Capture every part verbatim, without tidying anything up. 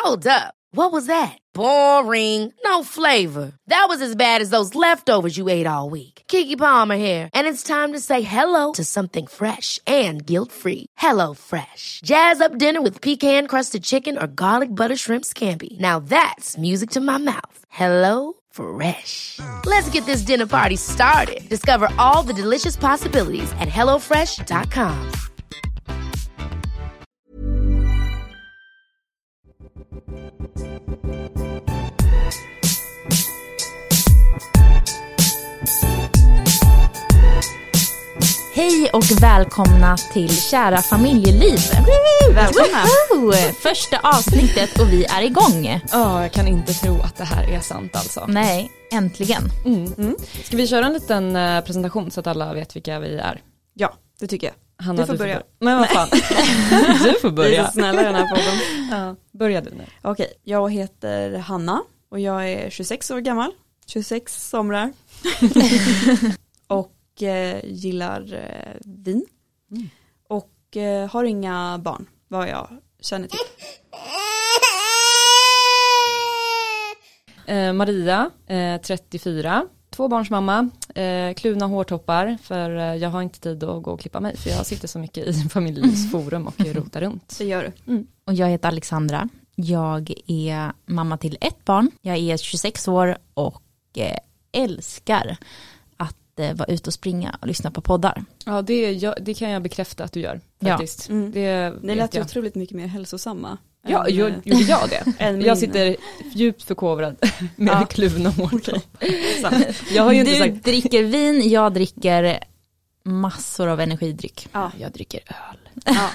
Hold up. What was that? Boring. No flavor. That was as bad as those leftovers you ate all week. Keke Palmer here, and it's time to say hello to something fresh and guilt-free. Hello Fresh. Jazz up dinner with pecan-crusted chicken or garlic butter shrimp scampi. Now that's music to my mouth. Hello Fresh. Let's get this dinner party started. Discover all the delicious possibilities at hello fresh dot com. Hej och välkomna till Kära familjeliv. Välkomna. Woho! Första avsnittet och vi är igång. Ja, oh, jag kan inte tro att det här är sant alltså. Nej, äntligen. Mm. Mm. Ska vi köra en liten uh, presentation så att alla vet vilka vi är? Ja, det tycker jag. Hanna, du får du börja. Får börja. Men vad fan. Du får börja. Vi är så snälla i den här podden. Ja, börja du nu. Okej, jag heter Hanna och jag är tjugosex år gammal. tjugosex somrar. och eh, gillar eh, vin. Mm. Och eh, har inga barn, vad jag känner till. Eh, Maria, eh, trettiofyra. Tvåbarnsmamma, eh, kluna hårtoppar för eh, jag har inte tid att gå och klippa mig för jag sitter så mycket i familjelivsforum och rotar runt. Det gör du. Mm. Och jag heter Alexandra. Jag är mamma till ett barn. Jag är tjugosex år och eh, älskar att eh, vara ute och springa och lyssna på poddar. Ja, det, jag, det kan jag bekräfta att du gör faktiskt. Ja. Mm. Det, det lät ju otroligt mycket mer hälsosamma. Ja, än, gjorde jag, jag det? Jag sitter djupt förkovrad med ja. kluvna hårtoppar. Jag har ju inte du sagt... dricker vin, jag dricker massor av energidryck. Ja. Jag dricker öl. Ja.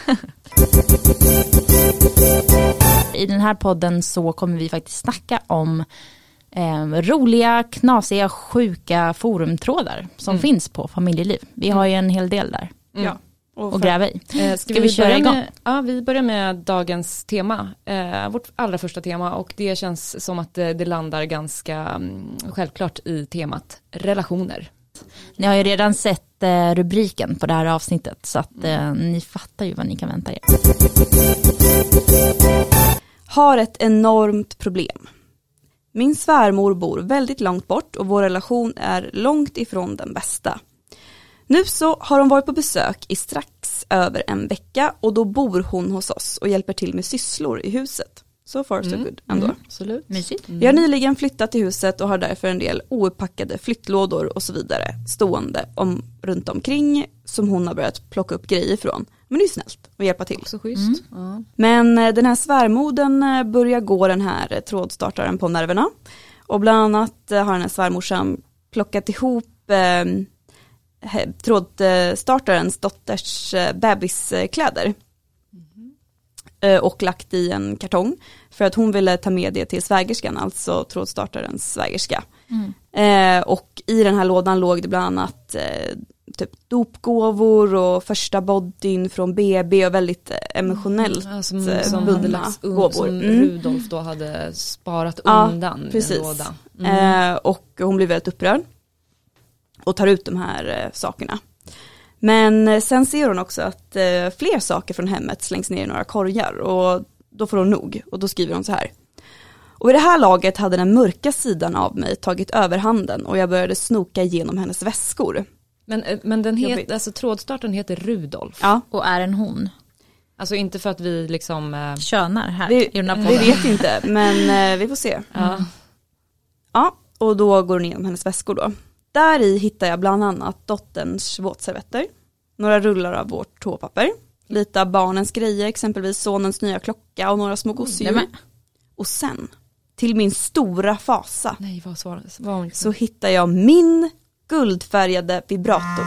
I den här podden så kommer vi faktiskt snacka om eh, roliga, knasiga, sjuka forumtrådar som mm. finns på familjeliv. Vi har ju en hel del där. Mm. Ja. Och, och gräva i. Eh, ska, ska vi, vi köra igång? Med, ja, vi börjar med dagens tema. Eh, vårt allra första tema, och det känns som att det, det landar ganska um, självklart i temat relationer. Ni har ju redan sett eh, rubriken på det här avsnittet så att eh, ni fattar ju vad ni kan vänta er. Har ett enormt problem. Min svärmor bor väldigt långt bort och vår relation är långt ifrån den bästa. Nu så har hon varit på besök i strax över en vecka och då bor hon hos oss och hjälper till med sysslor i huset. So far so mm. good ändå. Mm, absolut. Mysigt. Mm. Vi har nyligen flyttat till huset och har därför en del ouppackade flyttlådor och så vidare stående om, runt omkring som hon har börjat plocka upp grejer från. Men det är snällt att hjälpa till. Så schysst. Mm. Ja. Men den här svärmoden börjar gå den här trådstartaren på nerverna. Och bland annat har den här svärmorsan plockat ihop eh, trådstartarens dotters bebiskläder mm. och lagt i en kartong för att hon ville ta med det till svägerskan, alltså trådstartarens svägerska. Mm. Eh, och i den här lådan låg det bland annat eh, typ dopgåvor och första bodyn från B B och väldigt emotionellt mm. alltså, som bundna um, gåvor. Som mm. Rudolf då hade sparat ja, undan precis. i en låda. Mm. Eh, och hon blev väldigt upprörd och tar ut de här eh, sakerna. Men eh, sen ser hon också att eh, fler saker från hemmet slängs ner i några korgar och då får hon nog och då skriver hon så här. Och i det här laget hade den mörka sidan av mig tagit överhanden och jag började snoka igenom hennes väskor. Men, men den heter, alltså trådstarten heter Rudolf. Ja. Och är en hon? Alltså inte för att vi liksom eh... könar här vi, i den här podden. Vi vet inte, men eh, vi får se. Mm. Ja. Ja, och då går hon igenom hennes väskor då. Där i hittar jag bland annat dotterns våtservetter, några rullar av vårt toapapper, lite av barnens grejer, exempelvis sonens nya klocka och några små gosedjur. Mm, och sen, till min stora fasa, Nej, vad svar, vad så hittar jag min guldfärgade vibrator.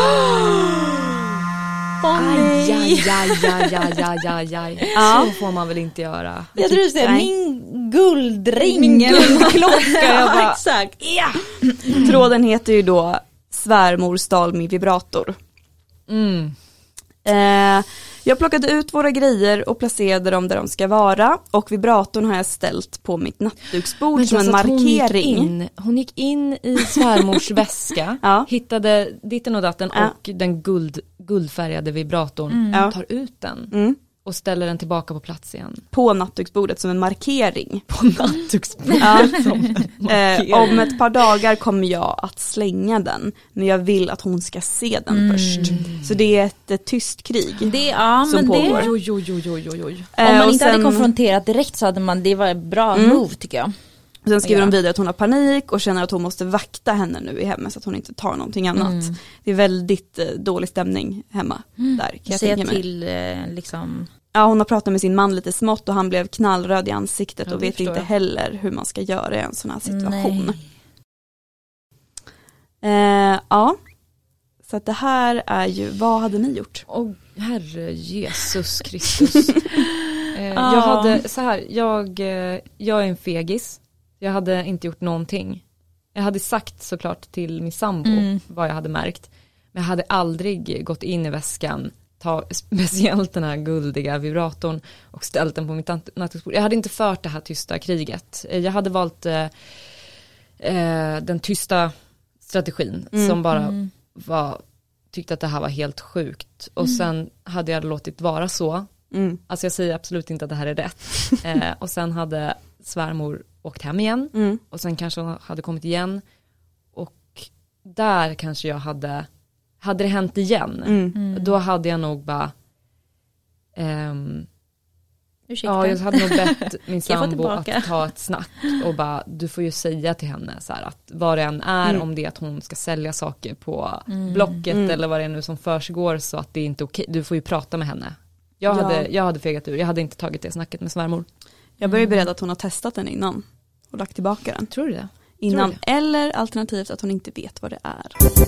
Oh, aj, aj, aj, aj, aj, aj, aj, aj. Ja. Så får man väl inte göra. Jag tror du säger min guldring. Min guldklocka. Jag bara, exakt. Ja. Tråden heter ju då svärmor stal min vibrator. Mm. Eh, jag plockade ut våra grejer och placerade dem där de ska vara. Och vibratorn har jag ställt på mitt nattduksbord men som en markering. Hon gick, in, hon gick in i svärmors väska, ja. hittade ditten och datten ja. och den guld, guldfärgade vibratorn. Mm. Tar ut den. Mm. Och ställer den tillbaka på plats igen. På nattduksbordet som en markering. På nattduksbordet ja. som en markering. Eh, om ett par dagar kommer jag att slänga den. Men jag vill att hon ska se den mm. först. Så det är ett, ett tyst krig det, ja, som men pågår. Det... Oj, oj, oj, oj, oj, oj. Eh, Om man inte sen... hade konfronterat direkt så hade man, det var ett bra mm. move tycker jag. Och sen skriver ja. de vidare att hon har panik och känner att hon måste vakta henne nu i hemmet så att hon inte tar någonting annat. Mm. Det är väldigt eh, dålig stämning hemma mm. där. Kan jag Säga tänka mig. till eh, liksom... Ja, hon har pratat med sin man lite smått och han blev knallröd i ansiktet ja, och vet inte jag. heller hur man ska göra i en sån här situation. Eh, ja, så att det här är ju, vad hade ni gjort? Åh, oh, herre Jesus Kristus. eh, jag hade, så här, jag, jag är en fegis. Jag hade inte gjort någonting. Jag hade sagt såklart till min sambo mm. vad jag hade märkt. Men jag hade aldrig gått in i väskan, ta speciellt den här guldiga vibratorn och ställt den på mitt nattduksbord. Jag hade inte fört det här tysta kriget. Jag hade valt eh, den tysta strategin mm. som bara mm. var, tyckte att det här var helt sjukt. Och mm. sen hade jag låtit vara så. Mm. Alltså jag säger absolut inte att det här är rätt. eh, och sen hade svärmor åkt hem igen. Mm. Och sen kanske hon hade kommit igen. Och där kanske jag hade... Hade det hänt igen, mm. Mm. då hade jag nog bara... Um, ja, jag hade nog bett min sambo att ta ett snack. Och bara, du får ju säga till henne så här, att vad det än är, mm. om det är att hon ska sälja saker på mm. Blocket mm. eller vad det är nu som försiggår, så att det är inte okej. Du får ju prata med henne. Jag, ja. hade, jag hade fegat ur, jag hade inte tagit det snacket med svärmor. Jag börjar beredd att hon har testat den innan och lagt tillbaka den. Tror du det? Innan, Tror du det? Eller alternativt att hon inte vet vad det är.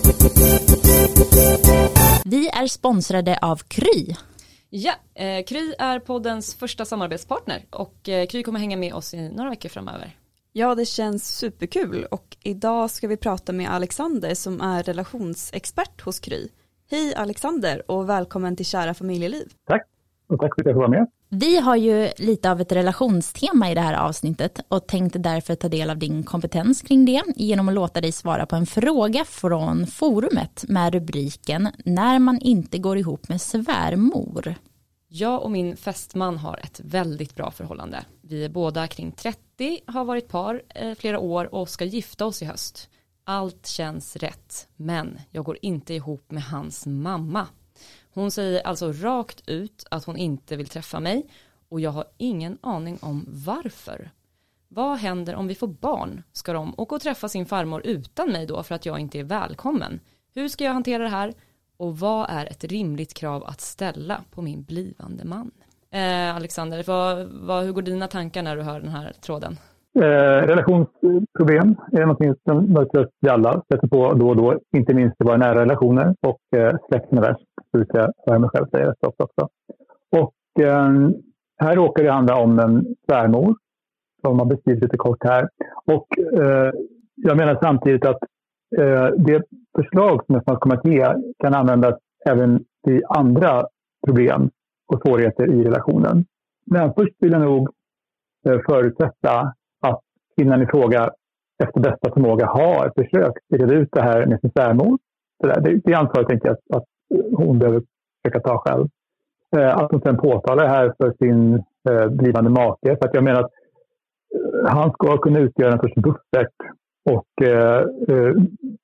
Vi är sponsrade av Kry. Ja, eh, Kry är poddens första samarbetspartner och eh, Kry kommer hänga med oss i några veckor framöver. Ja, det känns superkul och idag ska vi prata med Alexander som är relationsexpert hos Kry. Hej Alexander och välkommen till Kära familjeliv. Tack, och tack för att jag får vara med. Vi har ju lite av ett relationstema i det här avsnittet och tänkte därför ta del av din kompetens kring det genom att låta dig svara på en fråga från forumet med rubriken När man inte går ihop med svärmor. Jag och min fästman har ett väldigt bra förhållande. Vi är båda kring trettio, har varit par eh, flera år och ska gifta oss i höst. Allt känns rätt, men jag går inte ihop med hans mamma. Hon säger alltså rakt ut att hon inte vill träffa mig och jag har ingen aning om varför. Vad händer om vi får barn? Ska de åka och träffa sin farmor utan mig då för att jag inte är välkommen? Hur ska jag hantera det här? Och vad är ett rimligt krav att ställa på min blivande man? Eh, Alexander, vad, vad, hur går dina tankar när du hör den här tråden? Eh, relationsproblem är något som möter vi alla sätter på då och då, inte minst i våra nära relationer och eh, släkten är värst, brukar jag höra mig själv säga rätt ofta också. Och eh, här råkar det handla om en svärmor som har beskrivit lite kort här. Och eh, jag menar samtidigt att eh, det förslag som jag snart kommer att ge kan användas även i andra problem och svårigheter i relationen. Men först vill jag nog eh, förutsätta att kvinnan i fråga efter bästa förmåga har försökt reda ut det här med sin svärmor. Det, det ansvaret tänker jag att, att hon behöver försöka ta själv. Eh, att hon sen påtalar det här för sin eh, blivande make. För att jag menar att eh, han ska kunna utgöra en sorts buffert och eh, eh,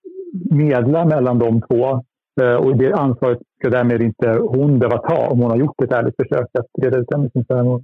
medla mellan de två. Eh, och det ansvaret ska därmed inte hon behöva ta om hon har gjort ett ärligt försök att reda ut det med sin svärmor.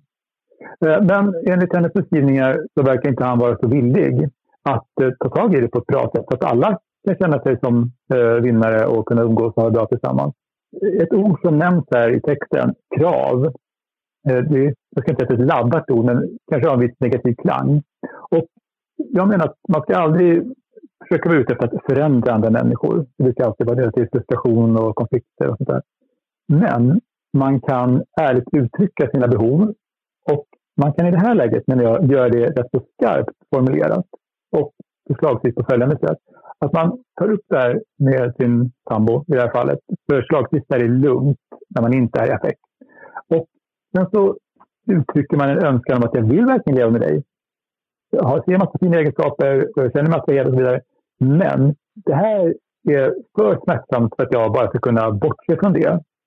Men enligt hennes beskrivningar så verkar inte han vara så villig att eh, ta tag i det på ett bra sätt så att alla kan känna sig som eh, vinnare och kunna umgås och ha bra tillsammans. Ett ord som nämns här i texten, krav, eh, det, jag ska inte säga att det är ett laddat ord men kanske har en viss negativ klang. Och jag menar att man ska aldrig försöka vara ute efter att förändra andra människor. Det brukar alltid vara till frustration och konflikter och sånt där. Men man kan ärligt uttrycka sina behov. Och man kan i det här läget, men jag gör det rätt så skarpt formulerat och förslagsvis på följande sätt. Att man tar upp det här med sin sambo i det här fallet. Förslagsvis är det lugnt när man inte är i affekt. Och sen så uttrycker man en önskan om att jag vill verkligen leva med dig. Jag ser massa fina egenskaper och jag känner mig attraherad och så vidare. Men det här är för smärtsamt för att jag bara ska kunna bortse från det.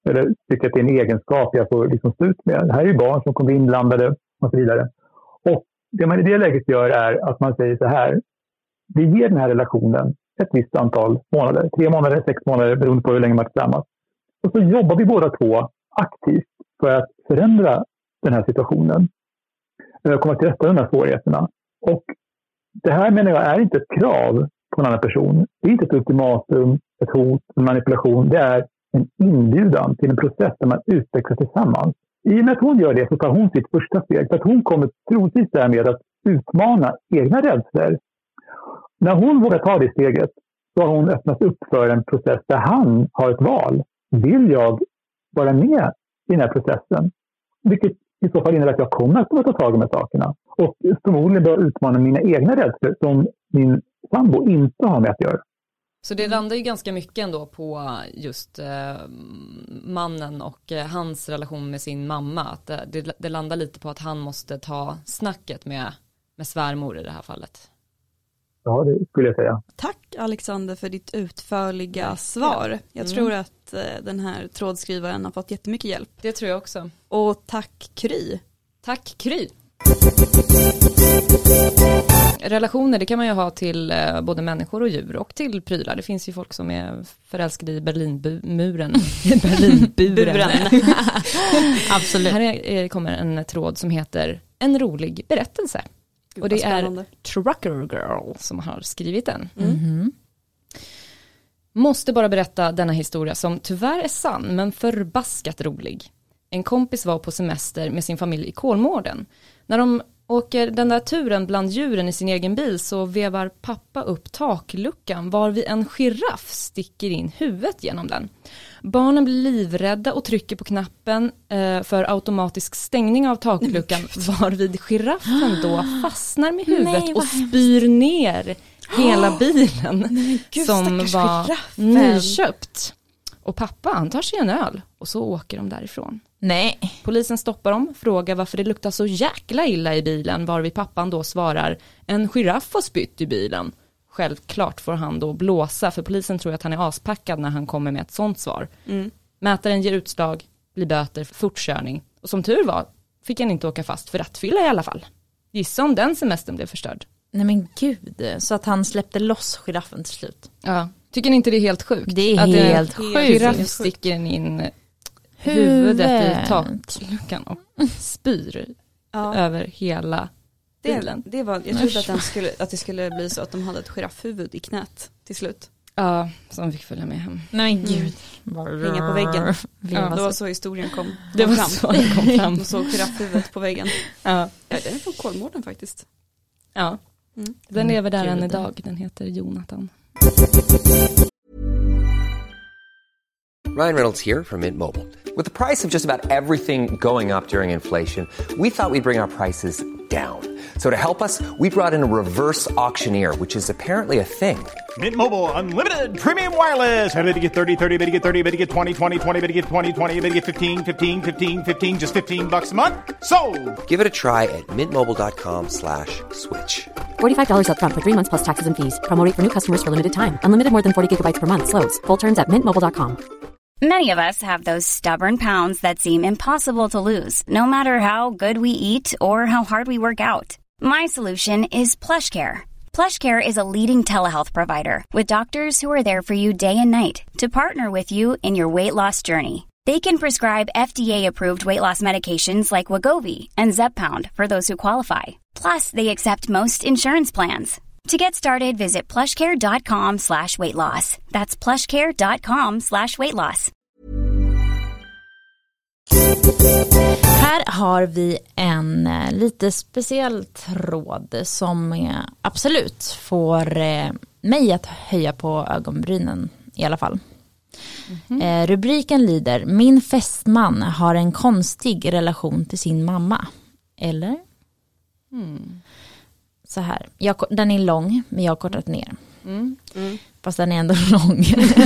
eller tycker att det är en egenskap jag får liksom stå ut med. Det här är ju barn som kommer inblandade och så vidare. Och det man i det läget gör är att man säger så här. Vi ger den här relationen ett visst antal månader. Tre månader, sex månader beroende på hur länge man är tillsammans. Och så jobbar vi båda två aktivt för att förändra den här situationen. Komma till rätta med de här svårigheterna. Och det här menar jag är inte ett krav på en annan person. Det är inte ett ultimatum, ett hot, en manipulation. Det är en inbjudan till en process där man utvecklar tillsammans. I och med att hon gör det så tar hon sitt första steg. För att hon kommer troligtvis därmed att utmana egna rädslor. När hon vågar ta det steget så har hon öppnat upp för en process där han har ett val. Vill jag vara med i den här processen? Vilket i så fall innebär att jag kommer att ta tag i de här sakerna. Och förmodligen bör utmana mina egna rädslor som min sambo inte har med att göra. Så det landar ju ganska mycket ändå på just eh, mannen och eh, hans relation med sin mamma. Att det, det, det landar lite på att han måste ta snacket med, med svärmor i det här fallet. Ja, det skulle jag säga. Tack Alexander för ditt utförliga svar. Jag mm. tror att eh, den här trådskrivaren har fått jättemycket hjälp. Det tror jag också. Och tack Kry. Tack Kry. Relationer, det kan man ju ha till eh, både människor och djur och till prylar. Det finns ju folk som är förälskade i Berlinmuren. Berlinburen. Absolut. Här är, är, kommer en tråd som heter En rolig berättelse. Gud, och det är Trucker Girl som har skrivit den. Mm. Mm-hmm. Måste bara berätta denna historia som tyvärr är sann men förbaskat rolig. En kompis var på semester med sin familj i Kolmården. När de åker den där turen bland djuren i sin egen bil så vevar pappa upp takluckan var vid en giraff sticker in huvudet genom den. Barnen blir livrädda och trycker på knappen eh, för automatisk stängning av takluckan var vid giraffen då fastnar med huvudet Nej, och spyr hemskt. ner hela bilen Nej, Gud, som var giraffen. nyköpt. Och pappa han tar sig en öl och så åker de därifrån. Nej. Polisen stoppar dem, frågar varför det luktar så jäkla illa i bilen, varvid pappan då svarar en giraff har spytt i bilen. Självklart får han då blåsa, för polisen tror att han är aspackad när han kommer med ett sånt svar. Mm. Mätaren ger utslag, blir böter för fortkörning. Och som tur var fick han inte åka fast för rattfylla i alla fall. Gissa om den semestern blev förstörd. Nej men gud, så att han släppte loss giraffen till slut. Ja, tycker ni inte det är helt sjukt? Det är att helt en sjukt. Giraff sticker in huvudet i takluckan och spyr ja. över hela bilen. Det, det var, jag trodde att, den skulle, att det skulle bli så att de hade ett giraffhuvud i knät till slut. Ja, som fick följa med hem. Nej gud. Mm. Hänga på väggen. Ja, det var så historien kom, kom det var fram. Så den kom fram. De såg giraffhuvudet på väggen. Ja. Ja, den är från Kolmården faktiskt. Ja, mm. den lever där än idag. Den heter Jonathan. Ryan Reynolds here from Mint Mobile. With the price of just about everything going up during inflation, we thought we'd bring our prices down. So to help us, we brought in a reverse auctioneer, which is apparently a thing. Mint Mobile Unlimited Premium Wireless. How to get thirty, thirty, how to get thirty, how to get twenty, twenty, twenty, how to get twenty, twenty, how to get fifteen, fifteen, fifteen, fifteen, just fifteen bucks a month? Sold! Give it a try at mintmobile.com slash switch. forty-five dollars up front for three months plus taxes and fees. Promo rate for new customers for limited time. Unlimited more than forty gigabytes per month. Slows full terms at mint mobile dot com. Many of us have those stubborn pounds that seem impossible to lose, no matter how good we eat or how hard we work out. My solution is PlushCare. PlushCare is a leading telehealth provider with doctors who are there for you day and night to partner with you in your weight loss journey. They can prescribe F D A-approved weight loss medications like Wegovy and Zepbound for those who qualify. Plus, they accept most insurance plans. To get started, visit plushcare.com slash weight loss. That's plushcare.com slash weight loss. Här har vi en eh, lite speciell tråd som eh, absolut får eh, mig att höja på ögonbrynen i alla fall. Mm-hmm. Eh, rubriken lyder: Min fästman har en konstig relation till sin mamma. Eller? Mm. Så här, jag, den är lång men jag har kortat ner. Mm. Mm. Fast den är ändå lång.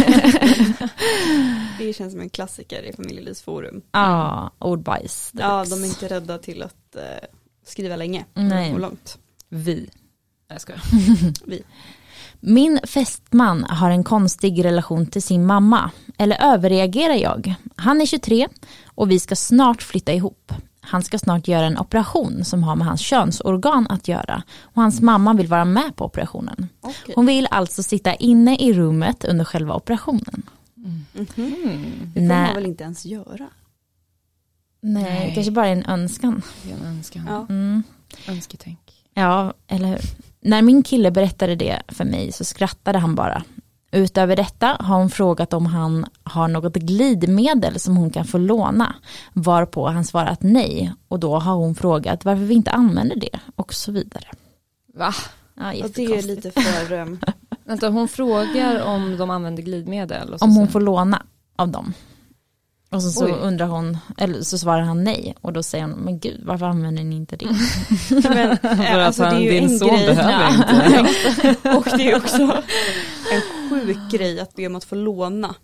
Det känns som en klassiker i Familjelivsforum. Ja, ordbajs. Ja, de är inte rädda till att uh, skriva länge Nej. och långt. Vi. Jag ska. Vi. Min fästman har en konstig relation till sin mamma. Eller överreagerar jag? Han är tjugotre och vi ska snart flytta ihop. Han ska snart göra en operation som har med hans könsorgan att göra. Och hans mamma vill vara med på operationen. Okay. Hon vill alltså sitta inne i rummet under själva operationen. Mm. Mm-hmm. Det får man väl inte ens göra? Nej, Nej. kanske bara en önskan. Det är en önskan. Ja. Mm. Önsketänk. Ja, eller hur? När min kille berättade det för mig så skrattade han bara. Utöver detta har hon frågat om han har något glidmedel som hon kan få låna. Varpå han svarat nej. Och då har hon frågat varför vi inte använder det. Och så vidare. Va? Ja, och det är lite för... Um... Vänta, hon frågar om de använder glidmedel. Och så om hon så. får låna av dem. Och så, så Oj. undrar hon, eller så svarar han nej. Och då säger hon, men gud, varför använder ni inte det? men, för alltså, att det är ju din en son grej. behöver inte. Och det är också en sjuk grej att be om att få låna.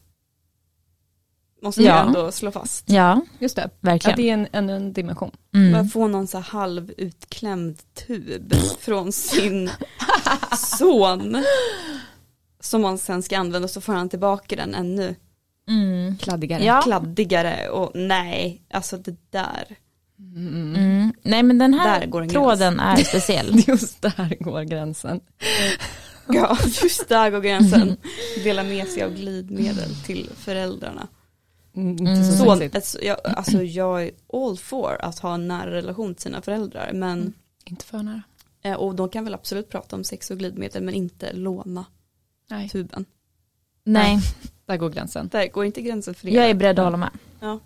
Måste ja. jag ändå slå fast. Ja, just det. Verkligen. Att det är en, en, en dimension. Mm. Man får någon så här halv utklämd tub från sin son. Som man sen ska använda, så får han tillbaka den ännu. Mm. Kladdigare. Ja. Kladdigare och nej, alltså det där. Mm. Mm. Nej, men den här tråden gräns. är speciell. Just där går gränsen. Ja, just där går gränsen. Dela med sig av glidmedel till föräldrarna. Mm, inte så så, sexigt. jag, alltså jag är all for att ha en nära relation till sina föräldrar. Men, mm. Inte för nära. Och de kan väl absolut prata om sex och glidmedel, men inte låna Nej. tuben. Nej. Nej. Där går gränsen. Där går inte gränsen för det. Jag är beredd att hålla med. Ja.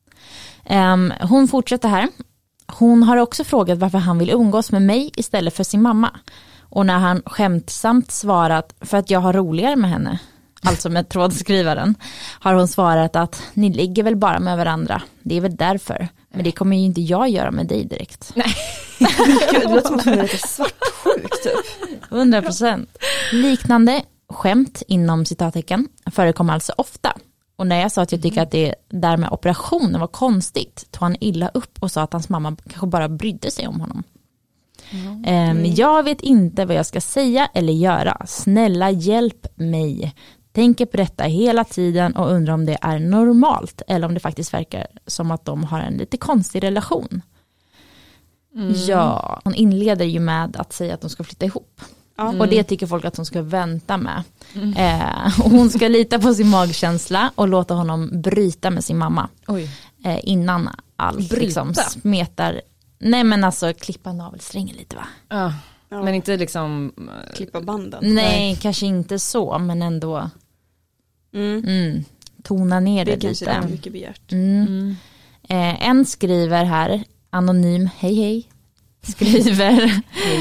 Um, hon fortsätter här. Hon har också frågat varför han vill umgås med mig istället för sin mamma. Och när han skämtsamt svarat för att jag har roligare med henne, alltså med trådskrivaren, har hon svarat att ni ligger väl bara med varandra. Det är väl därför. Men det kommer ju inte jag göra med dig direkt. Nej. Det låter som att hon är lite svartsjuk typ. hundra procent. Liknande skämt inom citattecken förekommer alltså ofta. Och när jag sa att jag tycker att det där med operationen var konstigt, tog han illa upp och sa att hans mamma kanske bara brydde sig om honom. Mm. Um, jag vet inte vad jag ska säga eller göra. Snälla hjälp mig. Tänker på detta hela tiden och undrar om det är normalt eller om det faktiskt verkar som att de har en lite konstig relation. Mm. Ja, hon inleder ju med att säga att de ska flytta ihop. Mm. Och det tycker folk att hon ska vänta med. Mm. Eh, och hon ska lita på sin magkänsla och låta honom bryta med sin mamma. Oj. Eh, innan allt liksom smetar. Nej, men alltså klippa navelsträngen lite, va? Ja. Ja. Men inte liksom klippa banden. Nej, Nej, kanske inte så, men ändå mm. Mm, tona ner det, det lite. Det är mycket begärt. Mm. Mm. Eh, en skriver här, anonym, hej hej, skriver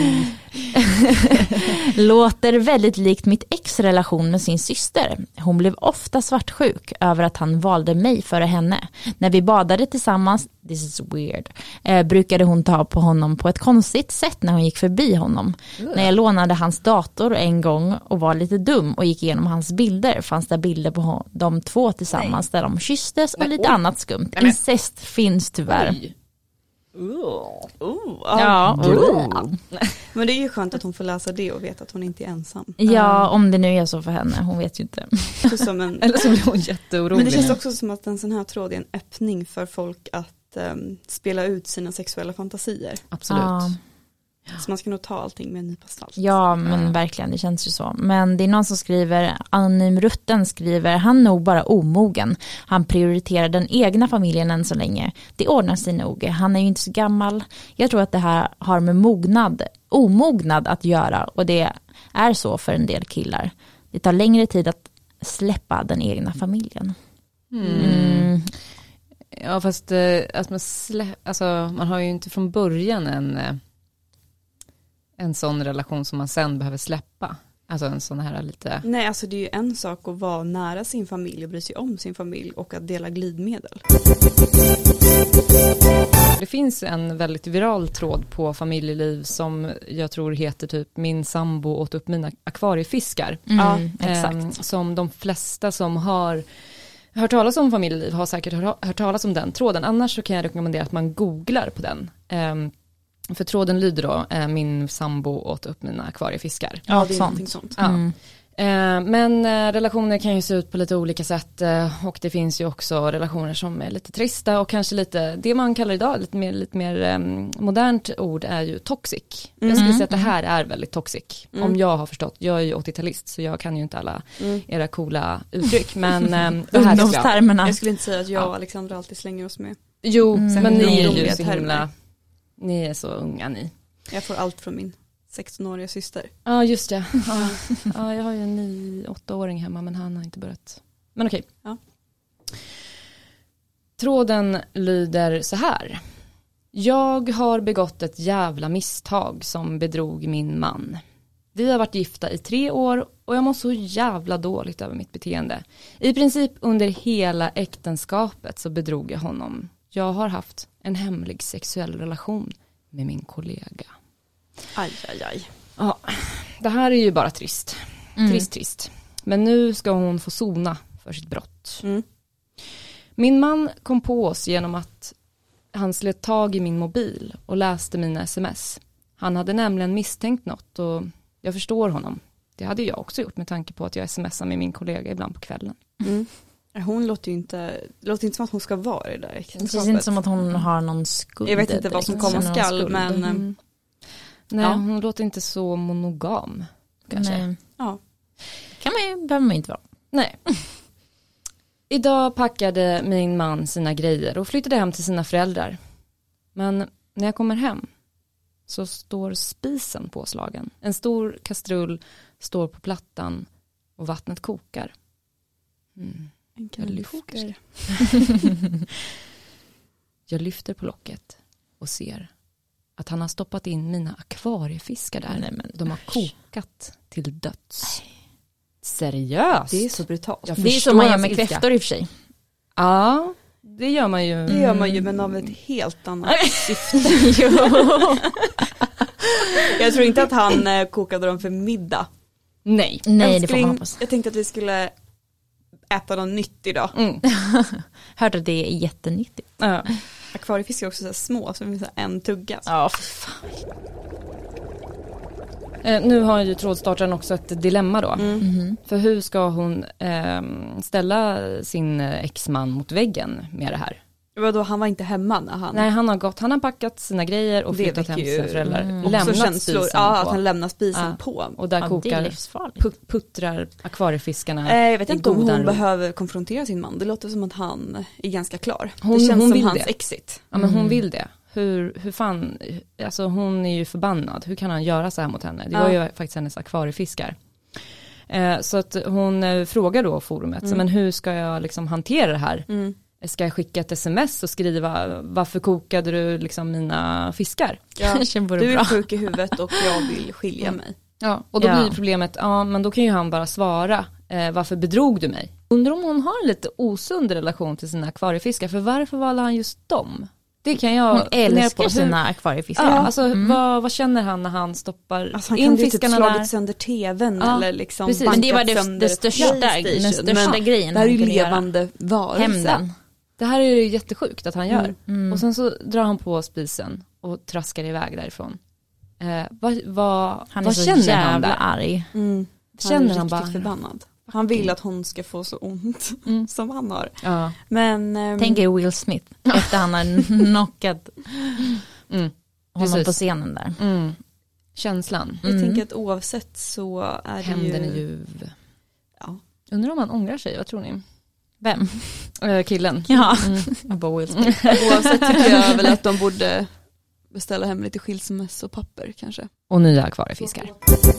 låter väldigt likt mitt ex relation med sin syster. Hon blev ofta svartsjuk över att han valde mig före henne. När vi badade tillsammans, this is weird, eh, brukade hon ta på honom på ett konstigt sätt när hon gick förbi honom. Mm. När jag lånade hans dator en gång och var lite dum och gick igenom hans bilder, fanns det bilder på de två tillsammans. Nej. Där de kysstes och Nej, lite oj. annat skumt. Nej, incest finns tyvärr. Oj. Oh. Oh, ja, oh. Men det är ju skönt att hon får läsa det och veta att hon inte är ensam. Ja, om det nu är så för henne, hon vet ju inte. Som en... Eller så blir hon jätteorolig. Men det känns också som att en sån här tråd är en öppning för folk att um, spela ut sina sexuella fantasier. Absolut. Ja. Så man ska nog ta allting med en nypa salt. Ja, men ja. Verkligen, det känns ju så. Men det är någon som skriver, Anonym Rutten skriver, han nog bara omogen. Han prioriterar den egna familjen än så länge. Det ordnar sig nog. Han är ju inte så gammal. Jag tror att det här har med mognad, omognad att göra. Och det är så för en del killar. Det tar längre tid att släppa den egna familjen. Mm. Mm. Ja, fast att man, slä, alltså, man har ju inte från början en... en sån relation som man sen behöver släppa. Alltså en sån här lite... Nej, alltså det är ju en sak att vara nära sin familj och bry sig om sin familj och att dela glidmedel. Det finns en väldigt viral tråd på familjeliv som jag tror heter typ Min sambo åt upp mina akvariefiskar. Mm, ja, exakt. Eh, som de flesta som har hört talas om familjeliv har säkert hört, hört talas om den tråden. Annars så kan jag rekommendera att man googlar på den. Eh, För tråden lyder då, eh, min sambo åt upp mina akvariefiskar. Ja, det är någonting sånt. Ja. Mm. Eh, men eh, relationer kan ju se ut på lite olika sätt eh, och det finns ju också relationer som är lite trista och kanske lite, det man kallar idag lite mer, lite mer eh, modernt ord är ju toxic. Mm. Jag skulle säga att det här är väldigt toxic. Mm. Om jag har förstått, jag är ju åttiotalist så jag kan ju inte alla mm. era coola uttryck. Men eh, det här är jag. jag skulle inte säga att jag och Alexandra alltid slänger oss med. Jo, mm. men ni är ju så himla, ni är så unga ni. Jag får allt från min sextonåriga syster. Ja, just det. Ja, ja, jag har ju en ny åttaåring hemma men han har inte börjat. Men okej. Ja. Tråden lyder så här. Jag har begått ett jävla misstag som bedrog min man. Vi har varit gifta i tre år och jag mår så jävla dåligt över mitt beteende. I princip under hela äktenskapet så bedrog jag honom. Jag har haft en hemlig sexuell relation med min kollega. Aj, aj, aj. Ja, det här är ju bara trist. Mm. Trist, trist. Men nu ska hon få sona för sitt brott. Mm. Min man kom på oss genom att han slet tag i min mobil och läste mina sms. Han hade nämligen misstänkt något och jag förstår honom. Det hade jag också gjort med tanke på att jag smsar med min kollega ibland på kvällen. Mm. Hon låter ju inte, det låter inte som att hon ska vara i det där äktenskapet. Det känns inte som att hon har någon skuld. Jag vet inte vad som kommer skall, men... Mm. Nej, ja. Hon låter inte så monogam. Kanske. Nej. Ja. Kan man ju, behöver man inte vara. Nej. Idag packade min man sina grejer och flyttade hem till sina föräldrar. Men när jag kommer hem så står spisen påslagen. En stor kastrull står på plattan och vattnet kokar. Mm. Jag lyfter. Jag lyfter på locket och ser att han har stoppat in mina akvariefiskar där. Nej, men de har kokat till döds. Nej. Seriöst? Det är så brutalt. Det är som man gör med kräftor i och för sig. Ja, det gör man ju. Det gör man ju, men av ett helt annat syfte. Jag tror inte att han eh, kokade dem för middag. Nej. Nej, det får man hoppas. Jag tänkte att vi skulle äta något nytt idag. Mm. Hörde att det är jättenyttigt. Ja. Akvariefisk är också så här små, så det finns en tugga. Ja, för fan. Eh, nu har ju trådstartaren också ett dilemma då. Mm. Mm-hmm. För hur ska hon eh, ställa sin exman mot väggen med det här? Vadå, han var inte hemma när han... Nej, han har gått, han har packat sina grejer och flyttat hem till sina föräldrar. Mm. Lämnat känslor, spisen ja, på. att han lämnar spisen ja. på. Och där ja, kokar, put, puttrar akvariefiskarna. Eh, jag vet inte om hon ro. behöver konfrontera sin man. Det låter som att han är ganska klar. Hon, det känns hon som hans det. exit. Ja, men hon Mm. vill det. Hur, hur fan, alltså hon är ju förbannad. Hur kan han göra så här mot henne? Det ja. var ju faktiskt hennes akvariefiskar. Eh, så att hon eh, frågar då forumet, mm. så, men hur ska jag liksom hantera det här? Mm. Ska jag skicka ett sms och skriva varför kokade du liksom mina fiskar? Ja. Du är bra. sjuk i huvudet och jag vill skilja mm. mig. Ja, och då ja. blir problemet, ja men då kan ju han bara svara, eh, varför bedrog du mig? Undrar om hon har en lite osund relation till sina akvariefiskar, för varför valde han just dem? Det kan jag hon älskar på. sina akvariefiskar. Ja, alltså mm. vad, vad känner han när han stoppar alltså, han in kan fiskarna typ slagit där? sönder tvn ja, eller liksom precis. Men det var det, det största, den största men grejen. Det här är ju levande varelse. Hämnden. Det här är ju jättesjukt att han gör. Mm. Mm. Och sen så drar han på spisen och traskar iväg därifrån. Eh, vad, vad, han vad är så känner jävla han där? arg. Mm. Han Känner är han riktigt bara förbannad. Han vill att hon ska få så ont mm. som han har. Ja. Men um... tänk er Will Smith efter han har knockat mm. honom Precis. på scenen där. Mm. Känslan. Jag Mm. tänker att oavsett så är Hämnden det är ju... ljuv. Ja. Undrar om han ångrar sig, vad tror ni? Vem? Äh, killen. Ja, mm. jag bara Will Smith. Oavsett tycker jag väl att de borde beställa hem lite skilsmäss och papper kanske. Och nya akvariefiskar.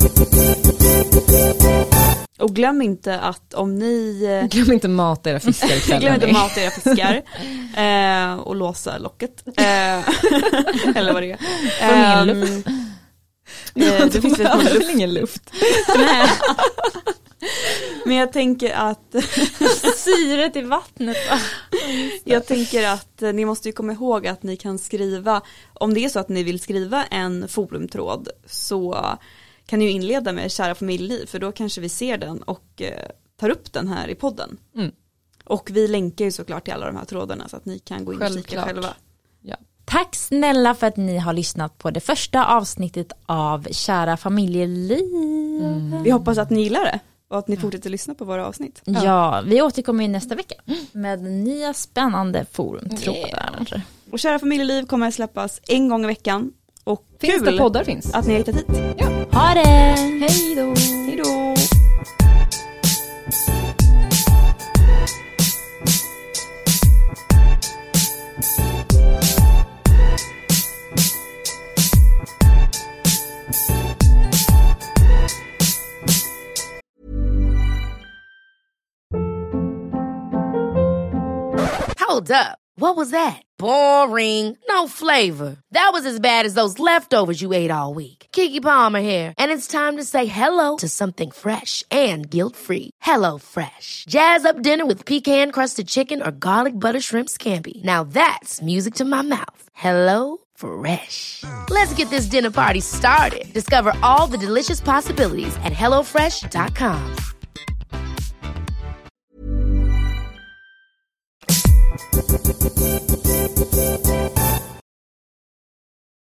Och glöm inte att om ni... Glöm inte mata era fiskar ikväll. Glöm inte mata era fiskar. eh, och låsa locket. Eh, eller vad det är. Får ingen luft. Eh, det finns väl luft. ingen luft. Nej. Men jag tänker att... syret i vattnet. Jag tänker att ni måste ju komma ihåg att ni kan skriva... Om det är så att ni vill skriva en forumtråd så... kan ni ju inleda med kära familjeliv, för då kanske vi ser den och eh, tar upp den här i podden. Mm. Och vi länkar ju såklart till alla de här trådarna så att ni kan gå in och kika själva. Ja. Tack snälla för att ni har lyssnat på det första avsnittet av Kära familjeliv. Mm. Vi hoppas att ni gillar det och att ni fortsätter lyssna på våra avsnitt. Ja, ja vi återkommer nästa vecka med nya spännande forumtrådar. Yeah. Och Kära familjeliv kommer att släppas en gång i veckan. Och finns kul det poddar finns. Att ni har hittat hit. Ja. Ha det! Hej då! Hej då! Hold up. What was that? Boring. No flavor. That was as bad as those leftovers you ate all week. Keke Palmer here, and it's time to say hello to something fresh and guilt-free. Hello Fresh. Jazz up dinner with pecan-crusted chicken or garlic butter shrimp scampi. Now that's music to my mouth. Hello Fresh. Let's get this dinner party started. Discover all the delicious possibilities at hello fresh dot com.